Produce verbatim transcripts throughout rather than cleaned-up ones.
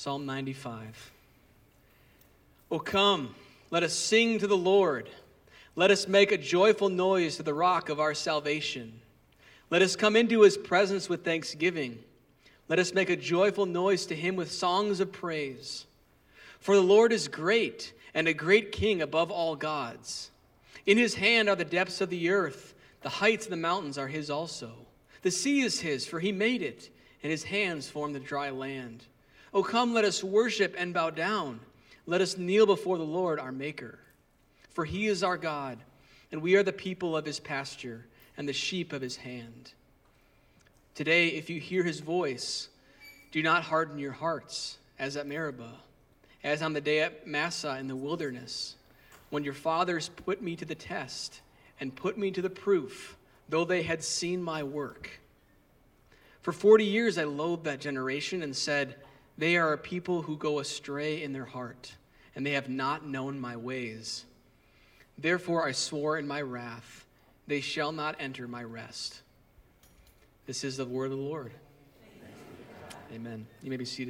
Psalm ninety-five. O come, let us sing to the Lord. Let us make a joyful noise to the rock of our salvation. Let us come into his presence with thanksgiving. Let us make a joyful noise to him with songs of praise. For the Lord is great, and a great king above all gods. In his hand are the depths of the earth. The heights of the mountains are his also. The sea is his, for he made it, and his hands formed the dry land. O come, let us worship and bow down. Let us kneel before the Lord our Maker. For he is our God, and we are the people of his pasture and the sheep of his hand. Today, if you hear his voice, do not harden your hearts, as at Meribah, as on the day at Massah in the wilderness, when your fathers put me to the test and put me to the proof, though they had seen my work. For forty years I loathed that generation and said, they are a people who go astray in their heart, and they have not known my ways. Therefore I swore in my wrath, they shall not enter my rest. This is the word of the Lord. Amen. Amen. You may be seated.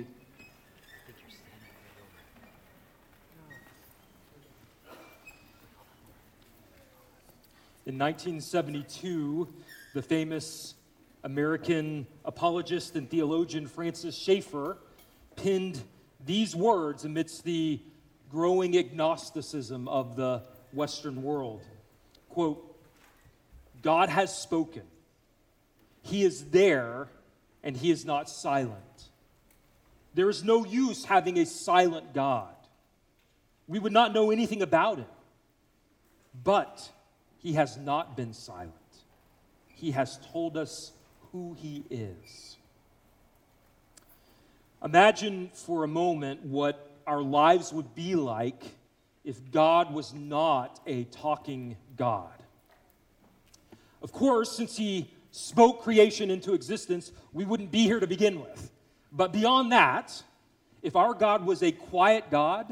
In nineteen seventy-two, the famous American apologist and theologian Francis Schaeffer penned these words amidst the growing agnosticism of the Western world. Quote, God has spoken. He is there, and he is not silent. There is no use having a silent God. We would not know anything about him. But he has not been silent. He has told us who he is. Imagine for a moment what our lives would be like if God was not a talking God. Of course, since he spoke creation into existence, we wouldn't be here to begin with. But beyond that, if our God was a quiet God,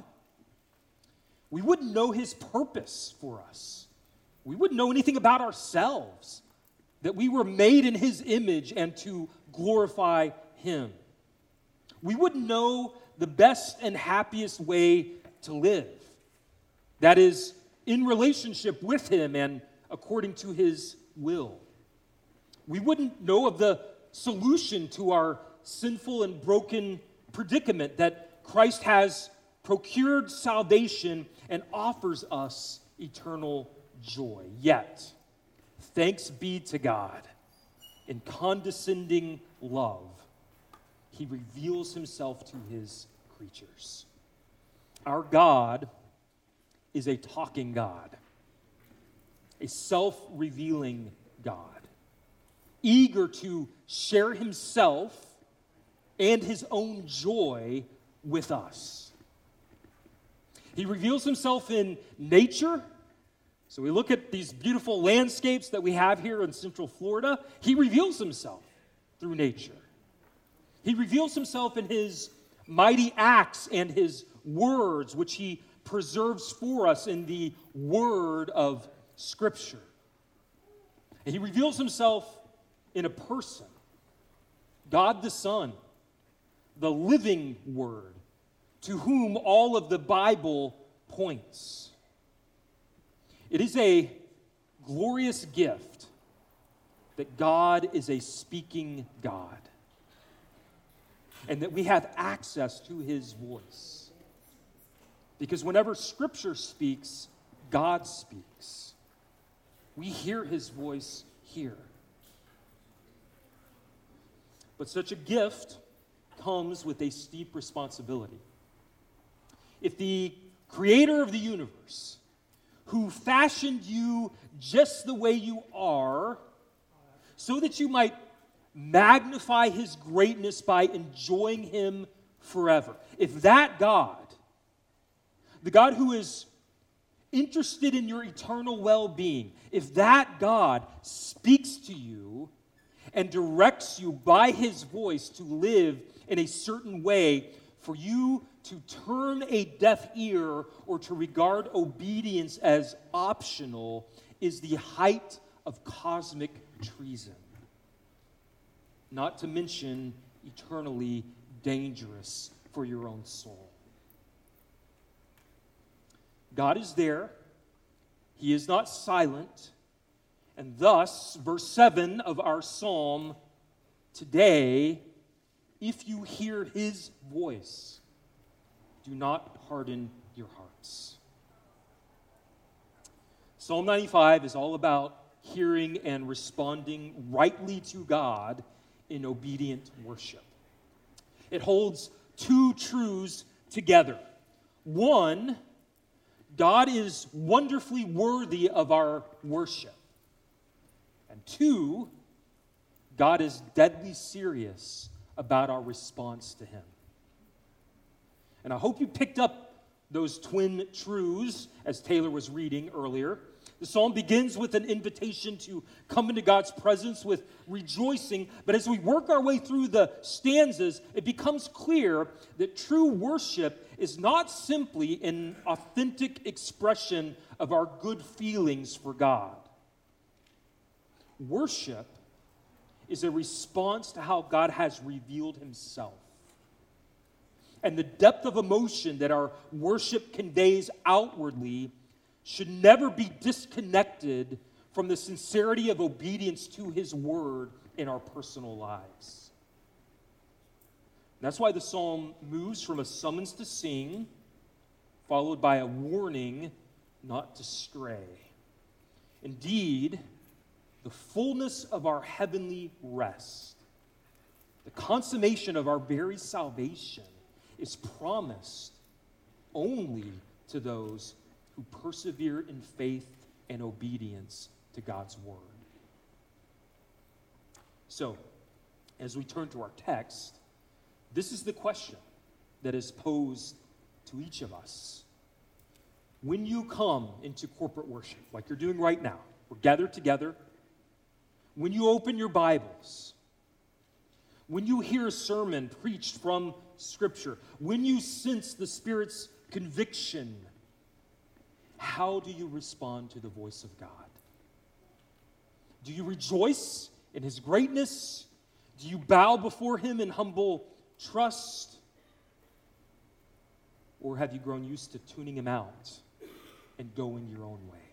we wouldn't know his purpose for us. We wouldn't know anything about ourselves, that we were made in his image and to glorify him. We wouldn't know the best and happiest way to live. That is, in relationship with him and according to his will. We wouldn't know of the solution to our sinful and broken predicament, that Christ has procured salvation and offers us eternal joy. Yet, thanks be to God, in condescending love, he reveals himself to his creatures. Our God is a talking God, a self-revealing God, eager to share himself and his own joy with us. He reveals himself in nature. So we look at these beautiful landscapes that we have here in Central Florida. He reveals himself through nature. He reveals himself in his mighty acts and his words, which he preserves for us in the word of Scripture. And he reveals himself in a person, God the Son, the living Word, to whom all of the Bible points. It is a glorious gift that God is a speaking God, and that we have access to his voice. Because whenever Scripture speaks, God speaks. We hear his voice here. But such a gift comes with a steep responsibility. If the creator of the universe, who fashioned you just the way you are, so that you might magnify his greatness by enjoying him forever. If that God, the God who is interested in your eternal well-being, if that God speaks to you and directs you by his voice to live in a certain way, for you to turn a deaf ear or to regard obedience as optional is the height of cosmic treason. Not to mention eternally dangerous for your own soul. God is there. He is not silent. And thus, verse seven of our psalm today, if you hear his voice, do not harden your hearts. Psalm ninety-five is all about hearing and responding rightly to God in obedient worship. It holds two truths together. One, God is wonderfully worthy of our worship. And two, God is deadly serious about our response to him. And I hope you picked up those twin truths as Taylor was reading earlier. The psalm begins with an invitation to come into God's presence with rejoicing. But as we work our way through the stanzas, it becomes clear that true worship is not simply an authentic expression of our good feelings for God. Worship is a response to how God has revealed himself. And the depth of emotion that our worship conveys outwardly should never be disconnected from the sincerity of obedience to his word in our personal lives. That's why the psalm moves from a summons to sing, followed by a warning not to stray. Indeed, the fullness of our heavenly rest, the consummation of our very salvation, is promised only to those who persevere in faith and obedience to God's word. So, as we turn to our text, this is the question that is posed to each of us. When you come into corporate worship, like you're doing right now, we're gathered together. When you open your Bibles, when you hear a sermon preached from Scripture, when you sense the Spirit's conviction, how do you respond to the voice of God? Do you rejoice in his greatness? Do you bow before him in humble trust? Or have you grown used to tuning him out and going your own way?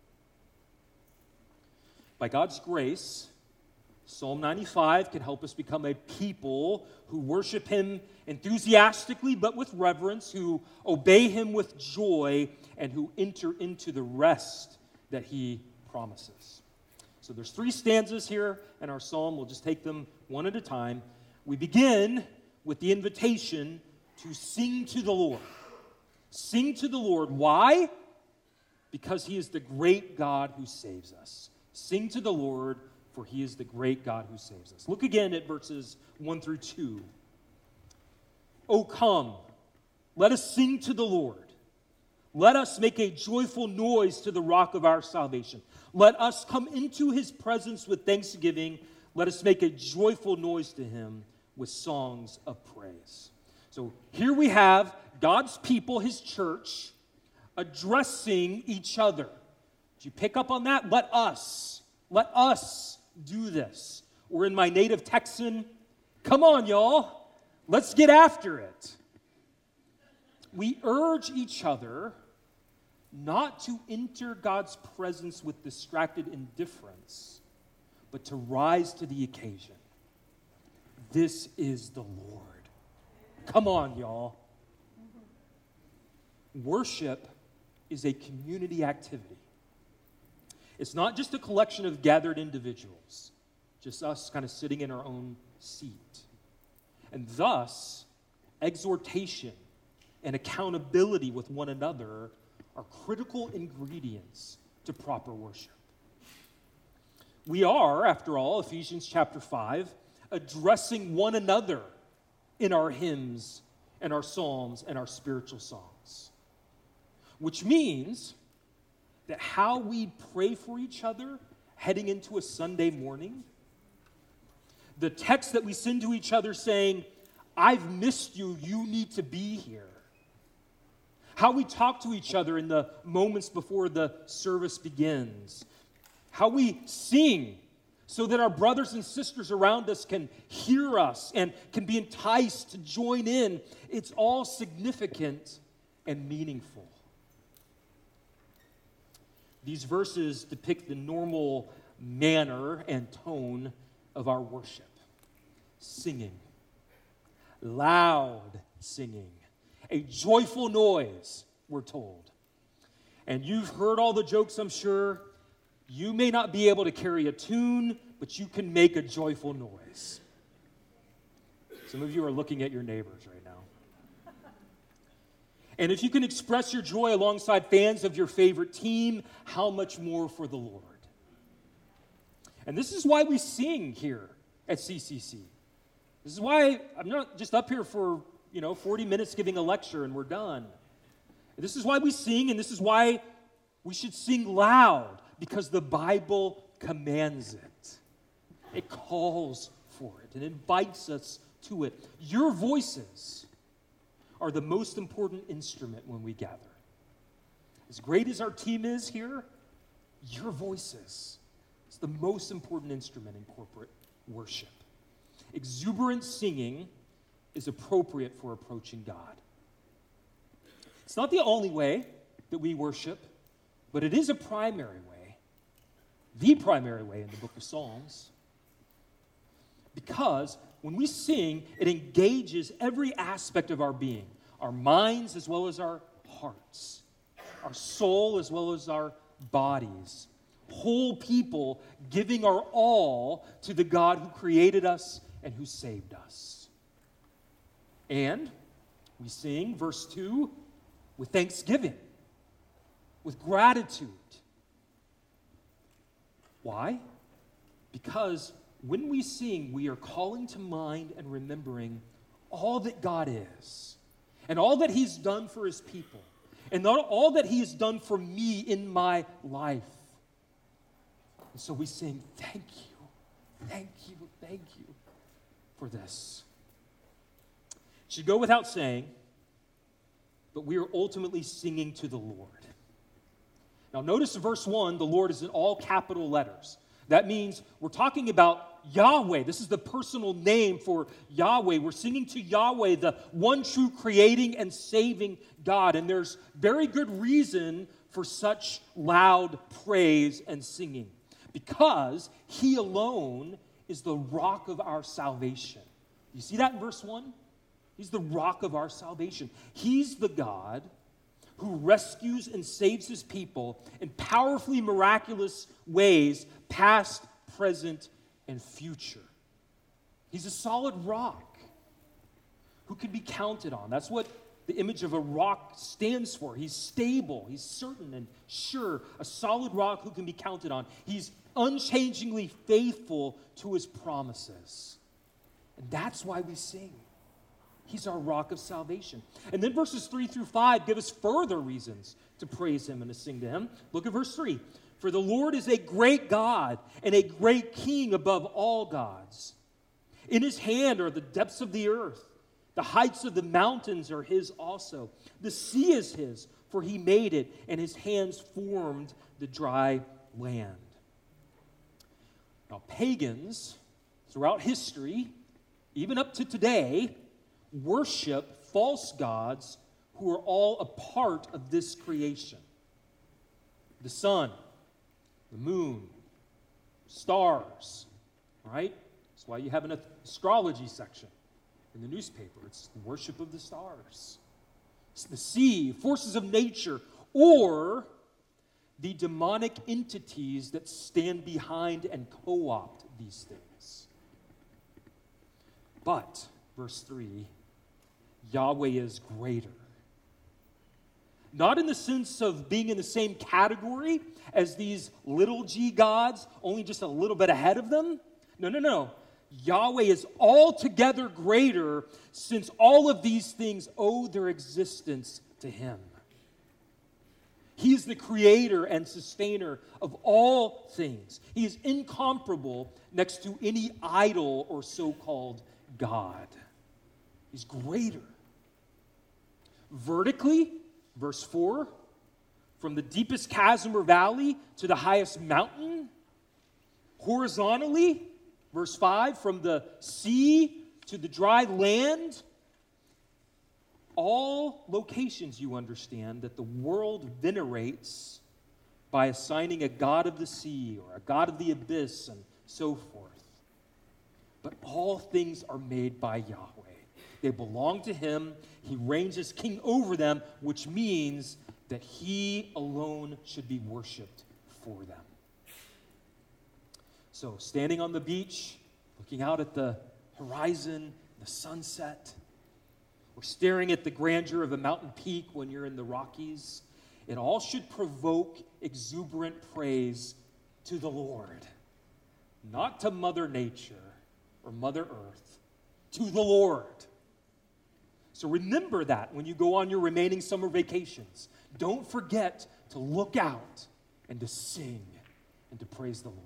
By God's grace, Psalm ninety-five can help us become a people who worship him enthusiastically but with reverence, who obey him with joy, and who enter into the rest that he promises. So there's three stanzas here in our psalm. We'll just take them one at a time. We begin with the invitation to sing to the Lord. Sing to the Lord. Why? Because he is the great God who saves us. Sing to the Lord, for he is the great God who saves us. Look again at verses one through two. O come, let us sing to the Lord. Let us make a joyful noise to the rock of our salvation. Let us come into his presence with thanksgiving. Let us make a joyful noise to him with songs of praise. So here we have God's people, his church, addressing each other. Did you pick up on that? Let us, let us do this. Or in my native Texan, come on, y'all, let's get after it. We urge each other not to enter God's presence with distracted indifference, but to rise to the occasion. This is the Lord. Come on, y'all. Worship is a community activity. It's not just a collection of gathered individuals, just us kind of sitting in our own seat. And thus, exhortation and accountability with one another are critical ingredients to proper worship. We are, after all, Ephesians chapter five, addressing one another in our hymns and our psalms and our spiritual songs. Which means that how we pray for each other heading into a Sunday morning, the text that we send to each other saying, I've missed you, you need to be here. How we talk to each other in the moments before the service begins. How we sing so that our brothers and sisters around us can hear us and can be enticed to join in. It's all significant and meaningful. These verses depict the normal manner and tone of our worship. Singing, loud singing, a joyful noise, we're told. And you've heard all the jokes, I'm sure. You may not be able to carry a tune, but you can make a joyful noise. Some of you are looking at your neighbors right now. And if you can express your joy alongside fans of your favorite team, how much more for the Lord? And this is why we sing here at C C C. This is why I'm not just up here for, you know, forty minutes giving a lecture and we're done. This is why we sing, and this is why we should sing loud, because the Bible commands it. It calls for it and invites us to it. Your voices are the most important instrument when we gather. As great as our team is here, your voices is the most important instrument in corporate worship. Exuberant singing is appropriate for approaching God. It's not the only way that we worship, but it is a primary way, the primary way in the book of Psalms. Because when we sing, it engages every aspect of our being, our minds as well as our hearts, our soul as well as our bodies, whole people giving our all to the God who created us and who saved us. And we sing, verse two, with thanksgiving, with gratitude. Why? Because when we sing, we are calling to mind and remembering all that God is, and all that He's done for His people, and all that He has done for me in my life. And so we sing, thank you, thank you, thank you for this. It should go without saying, but we are ultimately singing to the Lord. Now notice in verse one, the Lord is in all capital letters. That means we're talking about Yahweh. This is the personal name for Yahweh. We're singing to Yahweh, the one true creating and saving God. And there's very good reason for such loud praise and singing, because He alone is the rock of our salvation. You see that in verse one? He's the rock of our salvation. He's the God who rescues and saves His people in powerfully miraculous ways, past, present, and future. He's a solid rock who can be counted on. That's what the image of a rock stands for. He's stable, he's certain and sure, a solid rock who can be counted on. He's unchangingly faithful to His promises. And that's why we sing. He's our rock of salvation. And then verses three through five give us further reasons to praise Him and to sing to Him. Look at verse three. For the Lord is a great God and a great King above all gods. In His hand are the depths of the earth. The heights of the mountains are His also. The sea is His, for He made it, and His hands formed the dry land. Now, pagans throughout history, even up to today, worship false gods who are all a part of this creation. The sun, the moon, stars, right? That's why you have an astrology section in the newspaper. It's the worship of the stars. It's the sea, forces of nature, or the demonic entities that stand behind and co-opt these things. But, verse three, Yahweh is greater. Not in the sense of being in the same category as these little g gods, only just a little bit ahead of them. No, no, no. Yahweh is altogether greater, since all of these things owe their existence to Him. He is the creator and sustainer of all things. He is incomparable next to any idol or so-called God. He's greater. Vertically, verse four, from the deepest chasm or valley to the highest mountain, Horizontally, verse five, from the sea to the dry land, all locations, you understand, that the world venerates by assigning a god of the sea or a god of the abyss and so forth. But all things are made by Yahweh. They belong to him. He reigns as king over them, which means that he alone should be worshiped for them. So, standing on the beach, looking out at the horizon, the sunset, or staring at the grandeur of a mountain peak when you're in the Rockies, it all should provoke exuberant praise to the Lord. Not to Mother Nature or Mother Earth, to the Lord. So remember that when you go on your remaining summer vacations. Don't forget to look out and to sing and to praise the Lord.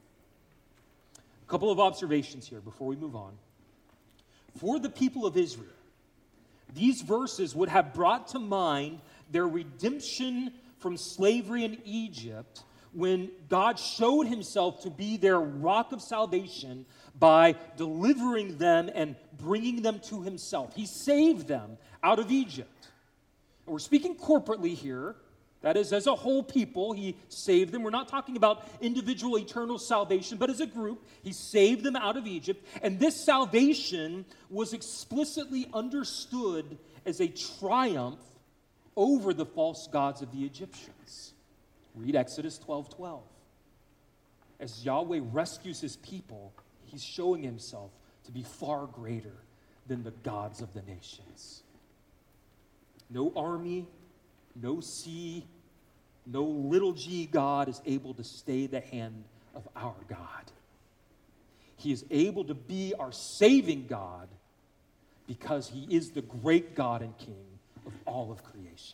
A couple of observations here before we move on. For the people of Israel, these verses would have brought to mind their redemption from slavery in Egypt when God showed himself to be their rock of salvation by delivering them and bringing them to himself. He saved them out of Egypt. And we're speaking corporately here. That is, as a whole people, he saved them. We're not talking about individual eternal salvation, but as a group, he saved them out of Egypt. And this salvation was explicitly understood as a triumph over the false gods of the Egyptians. Read Exodus twelve twelve. As Yahweh rescues his people, he's showing himself to be far greater than the gods of the nations. No army, no sea, no little g God is able to stay the hand of our God. He is able to be our saving God because he is the great God and King of all of creation.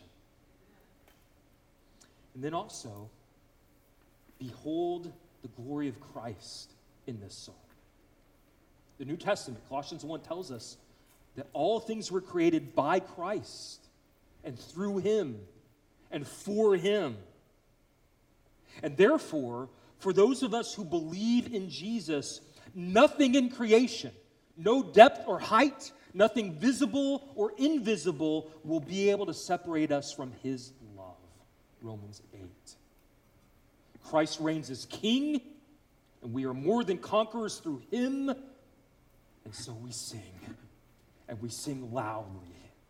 And then also, behold the glory of Christ in this psalm. The New Testament, Colossians one, tells us that all things were created by Christ and through him and for him. And therefore, for those of us who believe in Jesus, nothing in creation, no depth or height, nothing visible or invisible will be able to separate us from his love. Romans eight. Christ reigns as king, and we are more than conquerors through him, and so we sing, and we sing loudly.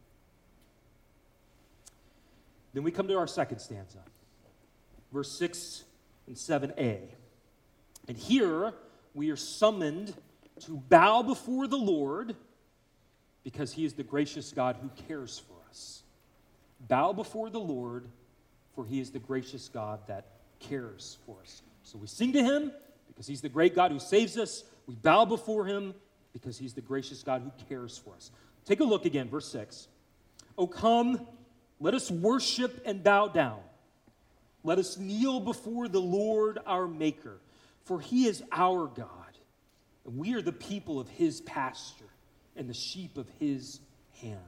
Then we come to our second stanza, verse six and seven a. And here we are summoned to bow before the Lord because he is the gracious God who cares for us. Bow before the Lord, for he is the gracious God that cares for us. So we sing to him because he's the great God who saves us. We bow before him because he's the gracious God who cares for us. Take a look again, verse six. O come, let us worship and bow down. Let us kneel before the Lord our Maker, for he is our God, and we are the people of his pasture and the sheep of his hand.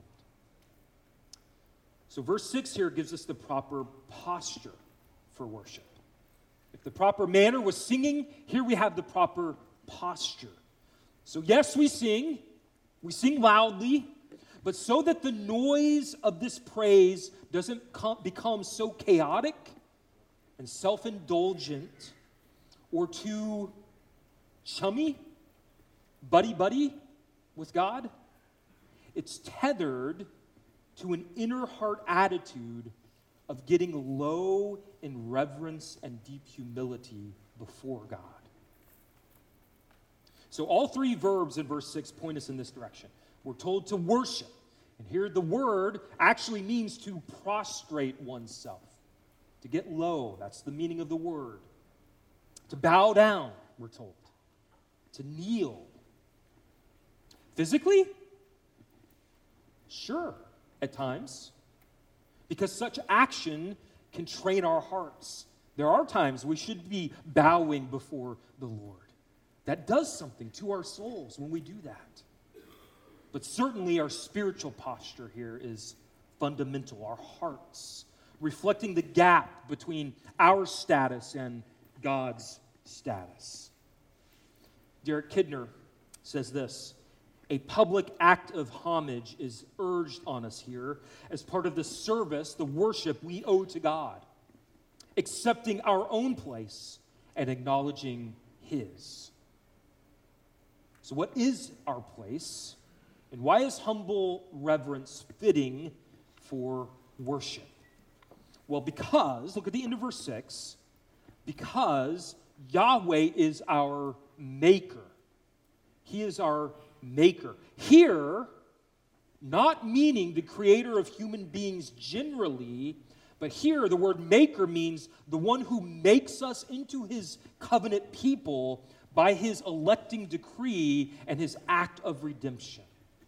So verse six here gives us the proper posture for worship. If the proper manner was singing, here we have the proper posture. So yes, we sing. We sing loudly. But so that the noise of this praise doesn't com- become so chaotic and self-indulgent or too chummy, buddy-buddy with God, it's tethered to an inner heart attitude of getting low in reverence and deep humility before God. So all three verbs in verse six point us in this direction. We're told to worship. And here the word actually means to prostrate oneself. To get low, that's the meaning of the word. To bow down, we're told. To kneel. Physically? Sure, at times. Because such action can train our hearts. There are times we should be bowing before the Lord. That does something to our souls when we do that. But certainly our spiritual posture here is fundamental, our hearts, reflecting the gap between our status and God's status. Derek Kidner says this: a public act of homage is urged on us here as part of the service, the worship we owe to God, accepting our own place and acknowledging His. So what is our place, and why is humble reverence fitting for worship? Well, because, look at the end of verse six, because Yahweh is our maker. He is our maker. Here, not meaning the creator of human beings generally, but here the word maker means the one who makes us into his covenant people by his electing decree and his act of redemption.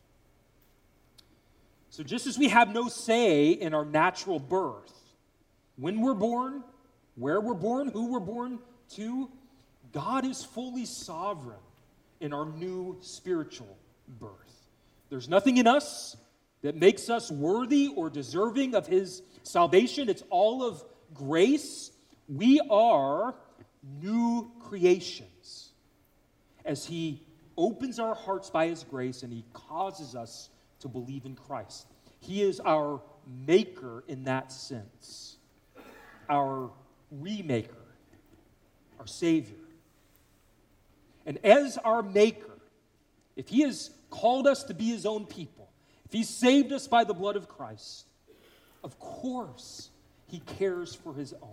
So just as we have no say in our natural birth, when we're born, where we're born, who we're born to, God is fully sovereign in our new spiritual birth. There's nothing in us that makes us worthy or deserving of his salvation. It's all of grace. We are new creations as he opens our hearts by his grace and he causes us to believe in Christ. He is our maker in that sense, our remaker, our Savior. And as our maker, if he has called us to be his own people, if he saved us by the blood of Christ, of course he cares for his own.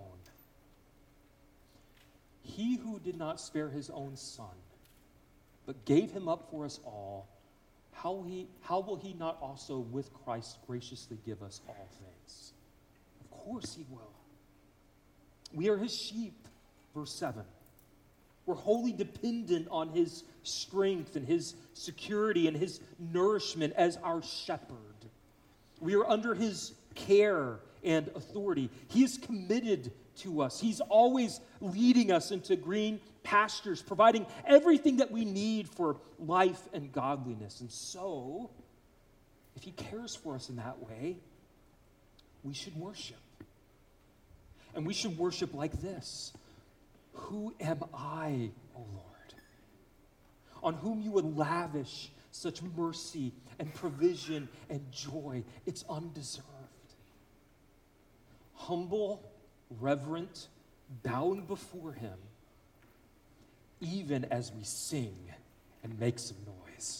He who did not spare his own son, but gave him up for us all, how, he, how will he not also with Christ graciously give us all things? Of course he will. We are his sheep, verse seven. We're wholly dependent on his strength and his security and his nourishment as our shepherd. We are under his care and authority. He is committed to us. He's always leading us into green pastures, providing everything that we need for life and godliness. And so, if he cares for us in that way, we should worship. And we should worship like this: who am I, O Lord, on whom you would lavish such mercy and provision and joy? It's undeserved. Humble, reverent, bowing before him, even as we sing and make some noise.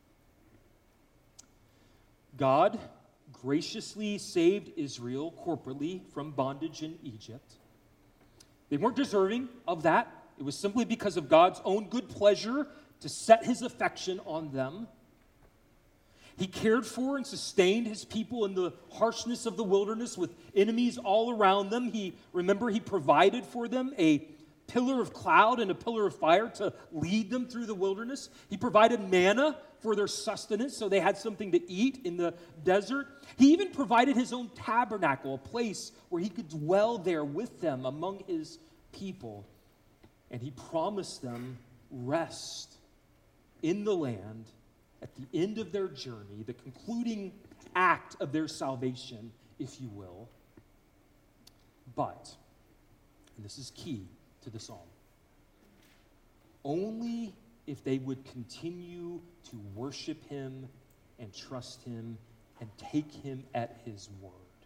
God graciously saved Israel corporately from bondage in Egypt. They weren't deserving of that. It was simply because of God's own good pleasure to set his affection on them. He cared for and sustained his people in the harshness of the wilderness with enemies all around them. He, remember, he provided for them a pillar of cloud and a pillar of fire to lead them through the wilderness. He provided manna for their sustenance so they had something to eat in the desert. He even provided his own tabernacle, a place where he could dwell there with them among his people. And he promised them rest in the land at the end of their journey, the concluding act of their salvation, if you will. But, and this is key to the psalm, only if they would continue to worship him and trust him and take him at his word.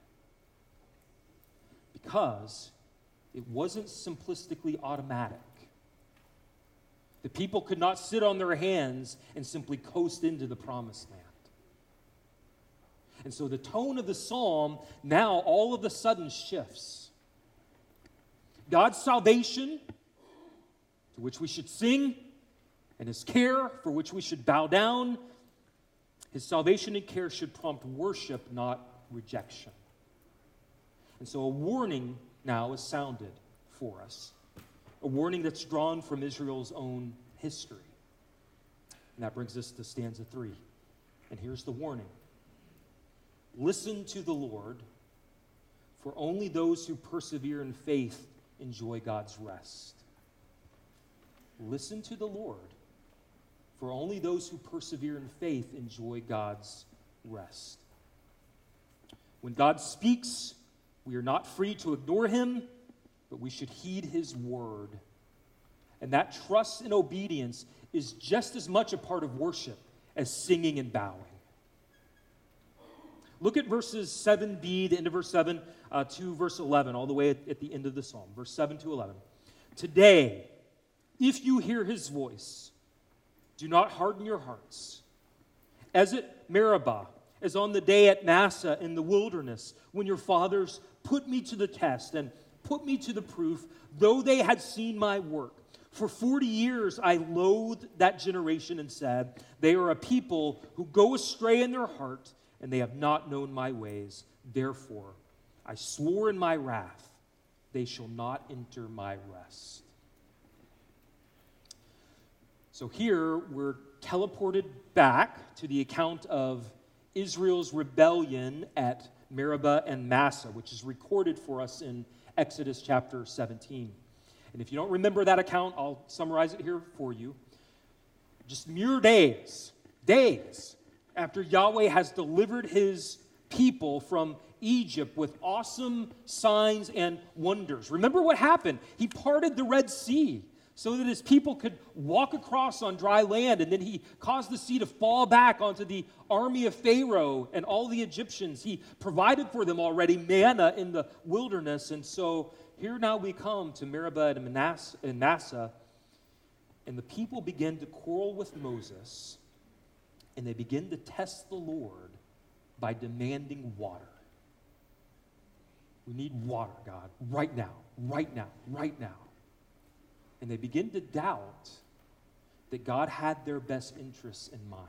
Because it wasn't simplistically automatic. The people could not sit on their hands and simply coast into the promised land. And so the tone of the psalm now all of a sudden shifts. God's salvation, to which we should sing, and his care, for which we should bow down, his salvation and care should prompt worship, not rejection. And so a warning now is sounded for us. A warning that's drawn from Israel's own history. And that brings us to stanza three. And here's the warning. Listen to the Lord, for only those who persevere in faith enjoy God's rest. Listen to the Lord, for only those who persevere in faith enjoy God's rest. When God speaks, we are not free to ignore him, but we should heed his word And that trust and obedience is just as much a part of worship as singing and bowing. Look at verses seven b, the end of verse seven, uh, to verse eleven, all the way at, at the end of the psalm, verse seven to eleven. Today, if you hear his voice, do not harden your hearts. As at Meribah, as on the day at Massah in the wilderness, when your fathers put me to the test and put me to the proof, though they had seen my work. For forty years I loathed that generation and said, they are a people who go astray in their heart, and they have not known my ways. Therefore, I swore in my wrath, they shall not enter my rest. So here we're teleported back to the account of Israel's rebellion at Meribah and Massah, which is recorded for us in Exodus chapter seventeen. And if you don't remember that account, I'll summarize it here for you. Just mere days, days after Yahweh has delivered his people from Egypt with awesome signs and wonders. Remember what happened? He parted the Red Sea so that his people could walk across on dry land, and then he caused the sea to fall back onto the army of Pharaoh and all the Egyptians. He provided for them already manna in the wilderness, and so here now we come to Meribah and Manasseh, and Massah, and the people begin to quarrel with Moses, and they begin to test the Lord by demanding water. We need water, God, right now, right now, right now. And they begin to doubt that God had their best interests in mind.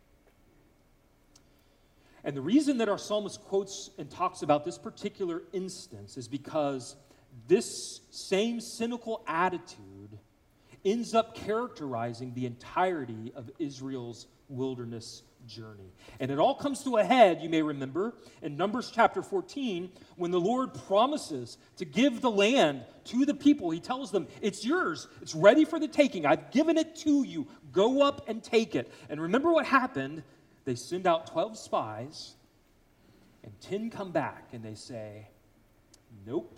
And the reason that our psalmist quotes and talks about this particular instance is because this same cynical attitude ends up characterizing the entirety of Israel's wilderness journey. And it all comes to a head, you may remember, in Numbers chapter fourteen, when the Lord promises to give the land to the people. He tells them, it's yours. It's ready for the taking. I've given it to you. Go up and take it. And remember what happened? They send out twelve spies, and ten come back, and they say, nope.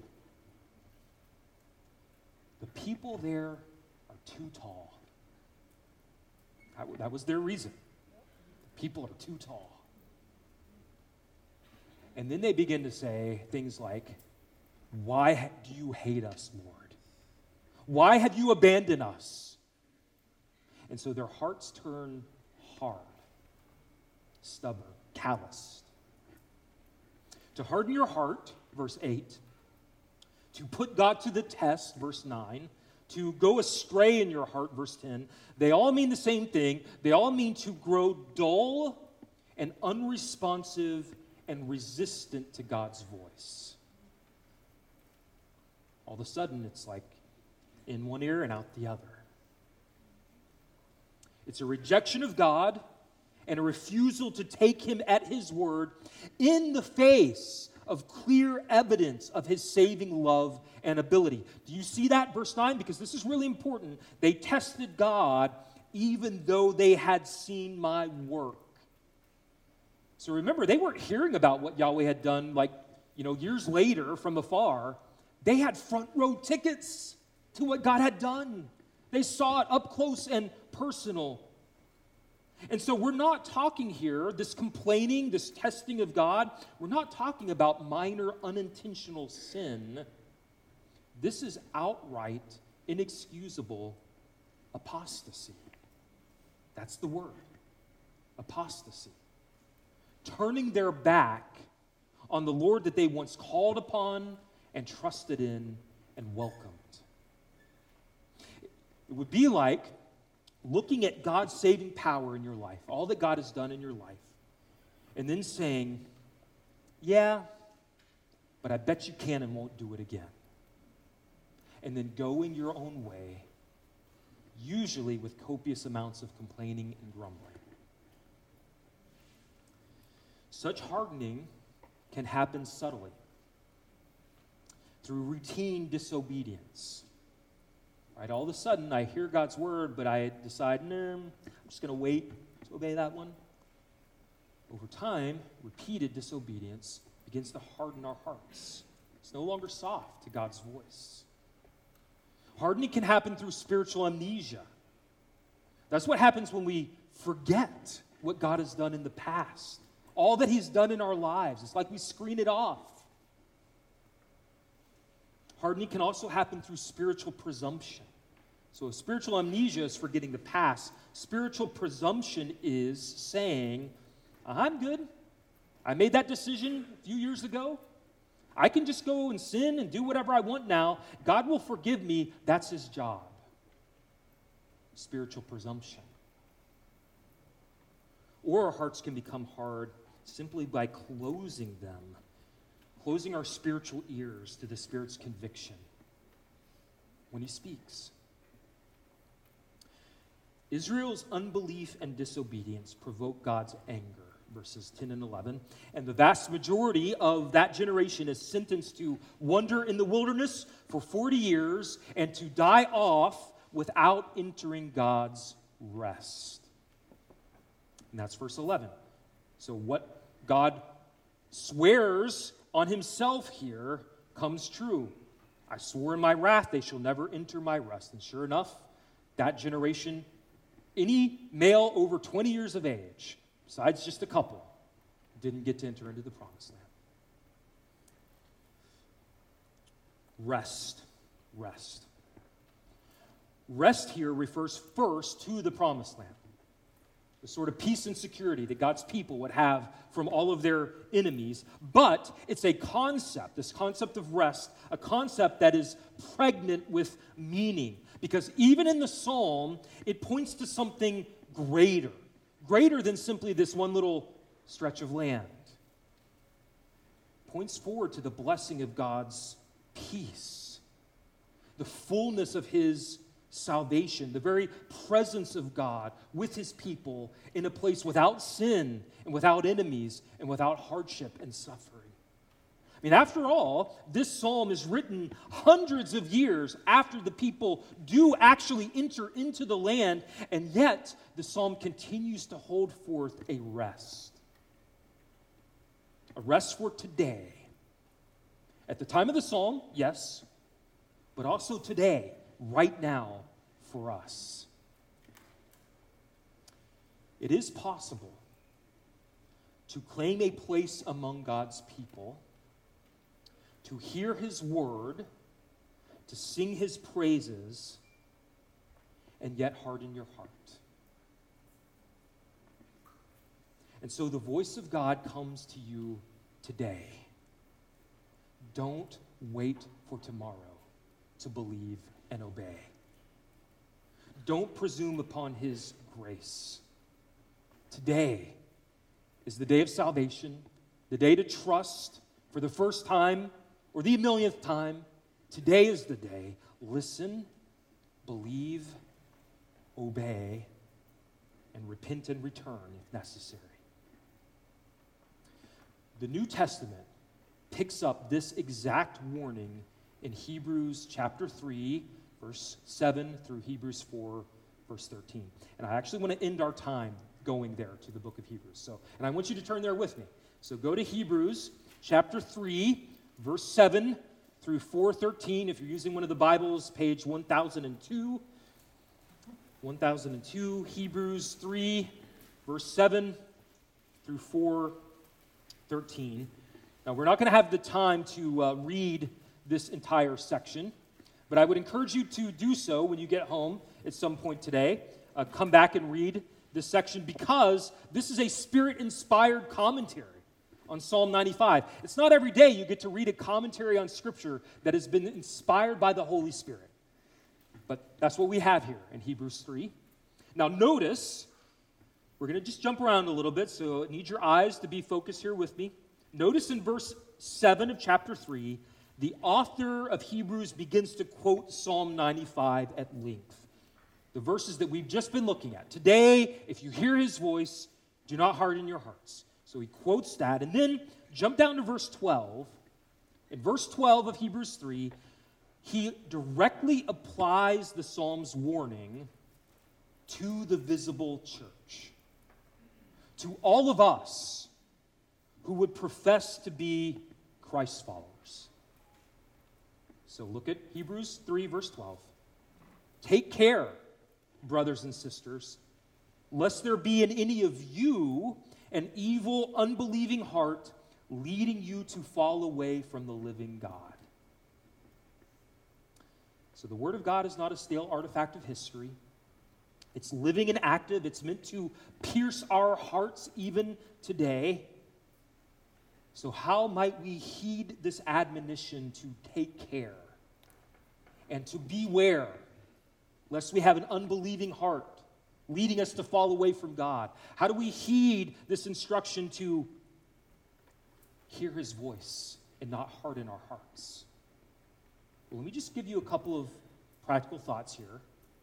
The people there are too tall. That, that was their reason. The people are too tall. And then they begin to say things like, why do you hate us, Lord? Why have you abandoned us? And so their hearts turn hard, stubborn, calloused. To harden your heart, verse eight, to put God to the test, verse nine, to go astray in your heart, verse ten, they all mean the same thing. They all mean to grow dull and unresponsive and resistant to God's voice. All of a sudden, it's like in one ear and out the other. It's a rejection of God and a refusal to take him at his word in the face of clear evidence of his saving love and ability. Do you see that? Verse nine, because this is really important. They tested God even though they had seen my work. So remember, they weren't hearing about what Yahweh had done like, you know, years later from afar. They had front row tickets to what God had done. They saw it up close and personal. And so we're not talking here, this complaining, this testing of God, we're not talking about minor unintentional sin. This is outright, inexcusable apostasy. That's the word, apostasy. Turning their back on the Lord that they once called upon and trusted in and welcomed. It would be like looking at God's saving power in your life, all that God has done in your life, and then saying, yeah, but I bet you can and won't do it again. And then going your own way, usually with copious amounts of complaining and grumbling. Such hardening can happen subtly through routine disobedience. Right? All of a sudden, I hear God's word, but I decide, no, I'm just going to wait to obey that one. Over time, repeated disobedience begins to harden our hearts. It's no longer soft to God's voice. Hardening can happen through spiritual amnesia. That's what happens when we forget what God has done in the past. All that he's done in our lives. It's like we screen it off. Hardening can also happen through spiritual presumption. So spiritual amnesia is forgetting the past. Spiritual presumption is saying, I'm good. I made that decision a few years ago. I can just go and sin and do whatever I want now. God will forgive me. That's his job. Spiritual presumption. Or our hearts can become hard simply by closing them, closing our spiritual ears to the Spirit's conviction when he speaks. Israel's unbelief and disobedience provoked God's anger, verses ten and eleven. And the vast majority of that generation is sentenced to wander in the wilderness for forty years and to die off without entering God's rest. And that's verse eleven. So what God swears on himself here comes true. I swore in my wrath they shall never enter my rest. And sure enough, that generation, any male over twenty years of age, besides just a couple, didn't get to enter into the promised land. Rest. Rest. Rest here refers first to the promised land. The sort of peace and security that God's people would have from all of their enemies. But it's a concept, this concept of rest, a concept that is pregnant with meaning. Because even in the psalm, it points to something greater. Greater than simply this one little stretch of land. It points forward to the blessing of God's peace. The fullness of his salvation, the very presence of God with his people in a place without sin and without enemies and without hardship and suffering. I mean, after all, this psalm is written hundreds of years after the people do actually enter into the land, and yet the psalm continues to hold forth a rest. A rest for today. At the time of the psalm, yes, but also today, right now, for us. It is possible to claim a place among God's people, to hear his word, to sing his praises, and yet harden your heart. And so the voice of God comes to you today. Don't wait for tomorrow to believe and obey. Don't presume upon his grace. Today is the day of salvation, the day to trust for the first time or the millionth time. Today is the day. Listen, believe, obey, and repent and return if necessary. The New Testament picks up this exact warning in Hebrews chapter three, verse seven through Hebrews four, verse thirteen. And I actually want to end our time going there to the book of Hebrews. So, and I want you to turn there with me. So go to Hebrews chapter three, verse seven through four thirteen. If you're using one of the Bibles, page one thousand two. one thousand two, Hebrews three, verse seven through four thirteen. Now, we're not going to have the time to uh, read this entire section, but I would encourage you to do so when you get home at some point today. Uh, come back and read this section because this is a Spirit-inspired commentary on Psalm ninety-five. It's not every day you get to read a commentary on Scripture that has been inspired by the Holy Spirit. But that's what we have here in Hebrews three. Now notice, we're going to just jump around a little bit, so I need your eyes to be focused here with me. Notice in verse seven of chapter three, the author of Hebrews begins to quote Psalm ninety-five at length. The verses that we've just been looking at. Today, if you hear his voice, do not harden your hearts. So he quotes that. And then jump down to verse twelve. In verse twelve of Hebrews three, he directly applies the Psalm's warning to the visible church. To all of us who would profess to be Christ's followers. So look at Hebrews three, verse twelve. Take care, brothers and sisters, lest there be in any of you an evil, unbelieving heart leading you to fall away from the living God. So the Word of God is not a stale artifact of history. It's living and active. It's meant to pierce our hearts even today. So how might we heed this admonition to take care and to beware lest we have an unbelieving heart leading us to fall away from God? How do we heed this instruction to hear His voice and not harden our hearts? Well, let me just give you a couple of practical thoughts here.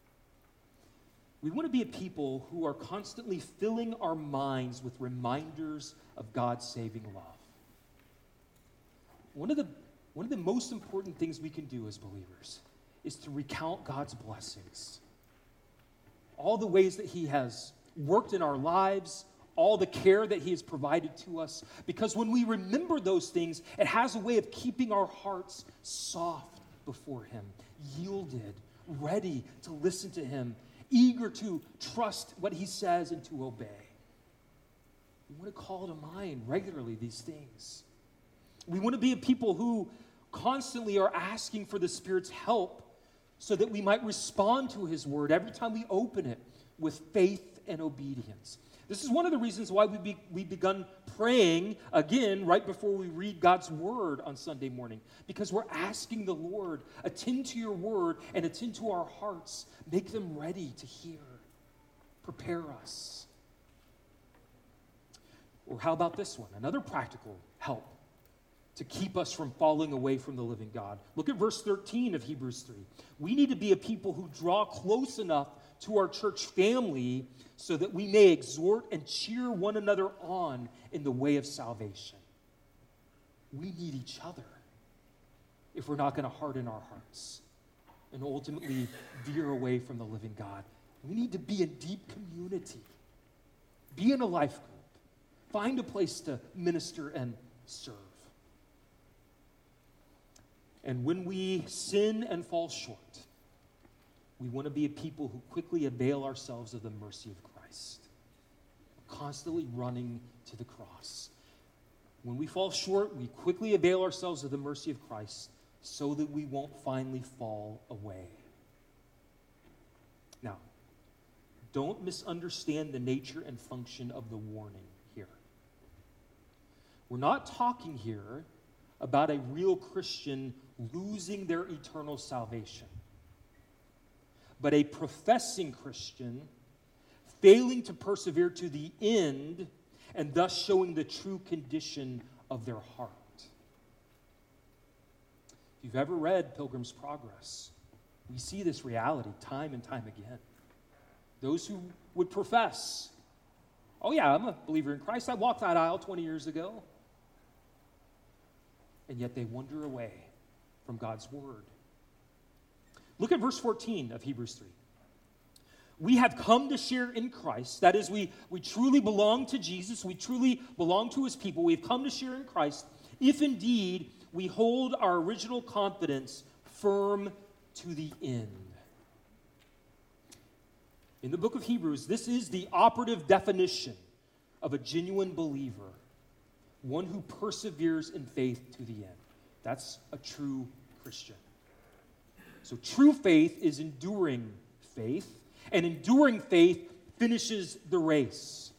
We want to be a people who are constantly filling our minds with reminders of God's saving love. One of the, one of the most important things we can do as believers is to recount God's blessings. All the ways that He has worked in our lives, all the care that He has provided to us. Because when we remember those things, it has a way of keeping our hearts soft before Him, yielded, ready to listen to Him, eager to trust what He says and to obey. We want to call to mind regularly these things. We want to be a people who constantly are asking for the Spirit's help so that we might respond to His Word every time we open it with faith and obedience. This is one of the reasons why we be, we begun praying again right before we read God's Word on Sunday morning, because we're asking the Lord, attend to your Word and attend to our hearts. Make them ready to hear. Prepare us. Or how about this one? Another practical help to keep us from falling away from the living God. Look at verse thirteen of Hebrews three. We need to be a people who draw close enough to our church family so that we may exhort and cheer one another on in the way of salvation. We need each other if we're not going to harden our hearts and ultimately veer away from the living God. We need to be in deep community. Be in a life group. Find a place to minister and serve. And when we sin and fall short, we want to be a people who quickly avail ourselves of the mercy of Christ, constantly running to the cross. When we fall short, we quickly avail ourselves of the mercy of Christ so that we won't finally fall away. Now, don't misunderstand the nature and function of the warning here. We're not talking here about a real Christian losing their eternal salvation, but a professing Christian failing to persevere to the end and thus showing the true condition of their heart. If you've ever read Pilgrim's Progress, we see this reality time and time again. Those who would profess, oh yeah, I'm a believer in Christ. I walked that aisle twenty years ago. And yet they wander away from God's word. Look at verse fourteen of Hebrews three. We have come to share in Christ. That is, we, we truly belong to Jesus. We truly belong to His people. We've come to share in Christ if indeed we hold our original confidence firm to the end. In the book of Hebrews, this is the operative definition of a genuine believer. One who perseveres in faith to the end. That's a true Christian. So true faith is enduring faith, and enduring faith finishes the race.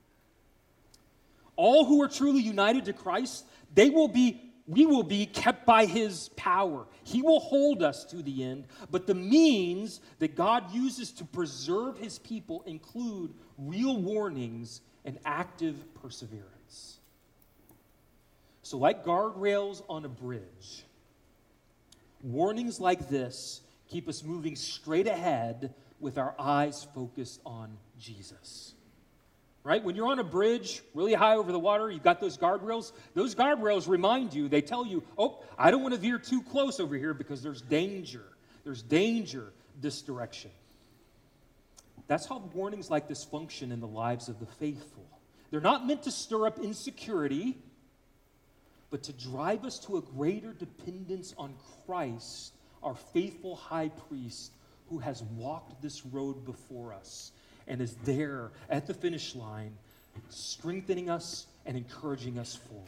All who are truly united to Christ, they will be, we will be kept by His power. He will hold us to the end, but the means that God uses to preserve His people include real warnings and active perseverance. So like guardrails on a bridge, warnings like this keep us moving straight ahead with our eyes focused on Jesus. Right? When you're on a bridge really high over the water, you've got those guardrails. Those guardrails remind you, they tell you, oh, I don't want to veer too close over here because there's danger. There's danger this direction. That's how warnings like this function in the lives of the faithful. They're not meant to stir up insecurity, but to drive us to a greater dependence on Christ, our faithful high priest, who has walked this road before us and is there at the finish line, strengthening us and encouraging us forward.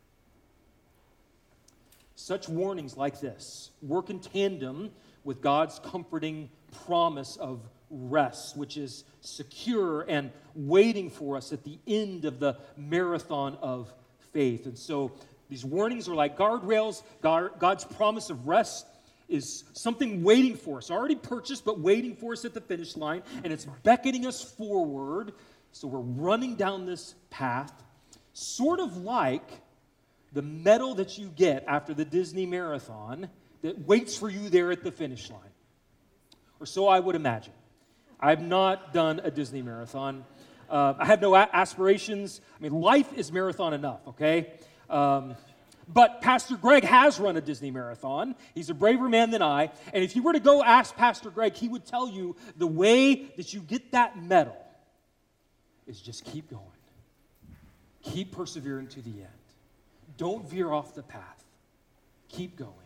Such warnings like this work in tandem with God's comforting promise of rest, which is secure and waiting for us at the end of the marathon of faith. And so these warnings are like guardrails. God, God's promise of rest is something waiting for us, already purchased, but waiting for us at the finish line, and it's beckoning us forward. So we're running down this path, sort of like the medal that you get after the Disney marathon that waits for you there at the finish line. Or so I would imagine. I've not done a Disney marathon. Uh, I have no a- aspirations. I mean, life is marathon enough, okay? Um, but Pastor Greg has run a Disney marathon. He's a braver man than I. And if you were to go ask Pastor Greg, he would tell you the way that you get that medal is just keep going. Keep persevering to the end. Don't veer off the path. Keep going.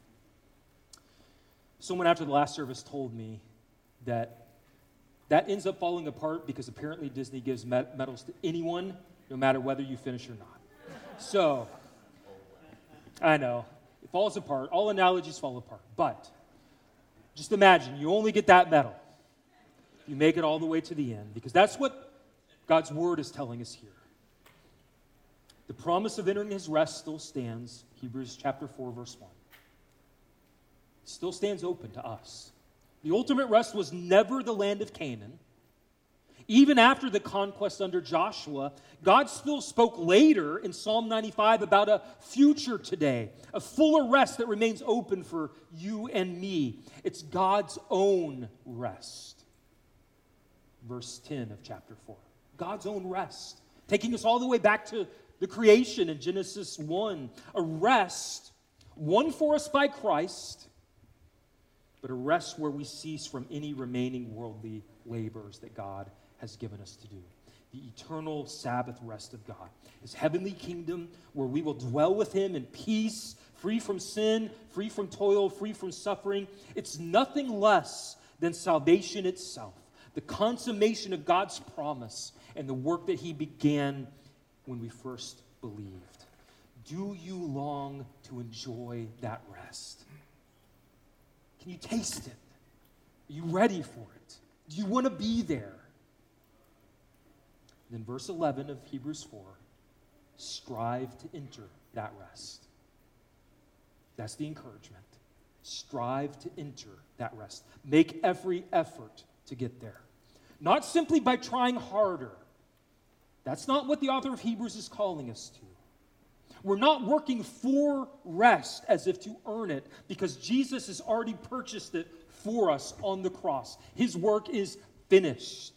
Someone after the last service told me that that ends up falling apart because apparently Disney gives med- medals to anyone, no matter whether you finish or not. So, I know, it falls apart. All analogies fall apart. But just imagine, you only get that medal if you make it all the way to the end, because that's what God's word is telling us here. The promise of entering his rest still stands, Hebrews chapter four, verse one. It still stands open to us. The ultimate rest was never the land of Canaan. Even after the conquest under Joshua, God still spoke later in Psalm ninety-five about a future today, a fuller rest that remains open for you and me. It's God's own rest. Verse ten of chapter four. God's own rest, taking us all the way back to the creation in Genesis one. A rest won for us by Christ, but a rest where we cease from any remaining worldly labors that God has given us to do. The eternal Sabbath rest of God. His heavenly kingdom where we will dwell with him in peace, free from sin, free from toil, free from suffering. It's nothing less than salvation itself, the consummation of God's promise and the work that he began when we first believed. Do you long to enjoy that rest? Can you taste it? Are you ready for it? Do you want to be there? Then verse eleven of Hebrews four, strive to enter that rest. That's the encouragement. Strive to enter that rest. Make every effort to get there. Not simply by trying harder. That's not what the author of Hebrews is calling us to. We're not working for rest as if to earn it, because Jesus has already purchased it for us on the cross. His work is finished.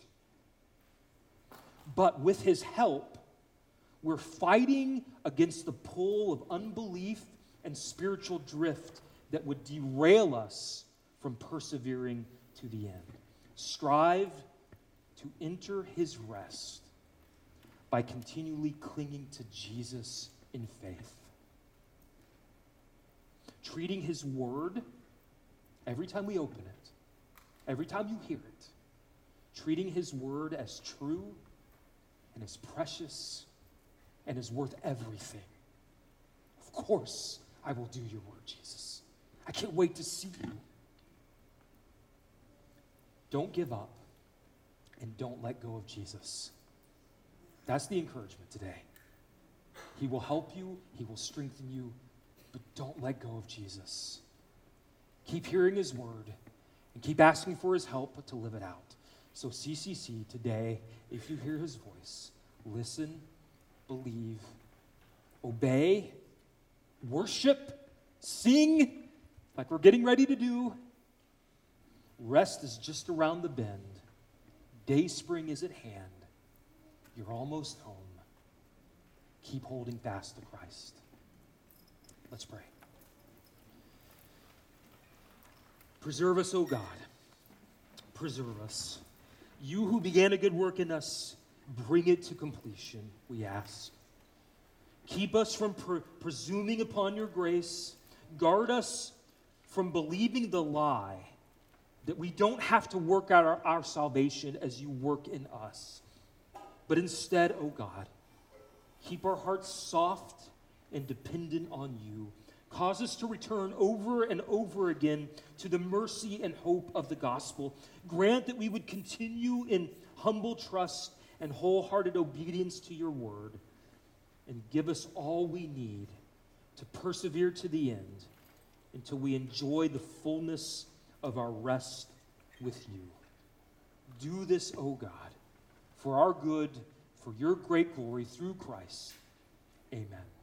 But with his help, we're fighting against the pull of unbelief and spiritual drift that would derail us from persevering to the end. Strive to enter his rest by continually clinging to Jesus in faith. Treating his word, every time we open it, every time you hear it, treating his word as true and as precious and as worth everything. Of course, I will do your word, Jesus. I can't wait to see you. Don't give up and don't let go of Jesus. That's the encouragement today. He will help you, he will strengthen you, but don't let go of Jesus. Keep hearing his word and keep asking for his help to live it out. So C C C, today, if you hear his voice, listen, believe, obey, worship, sing, like we're getting ready to do. Rest is just around the bend. Day spring is at hand. You're almost home. Keep holding fast to Christ. Let's pray. Preserve us, O God. Preserve us. You who began a good work in us, bring it to completion, we ask. Keep us from pre- presuming upon your grace. Guard us from believing the lie that we don't have to work out our, our salvation as you work in us. But instead, oh God, keep our hearts soft and dependent on you. Cause us to return over and over again to the mercy and hope of the gospel. Grant that we would continue in humble trust and wholehearted obedience to your word. And give us all we need to persevere to the end until we enjoy the fullness of our rest with you. Do this, O God, for our good, for your great glory through Christ. Amen.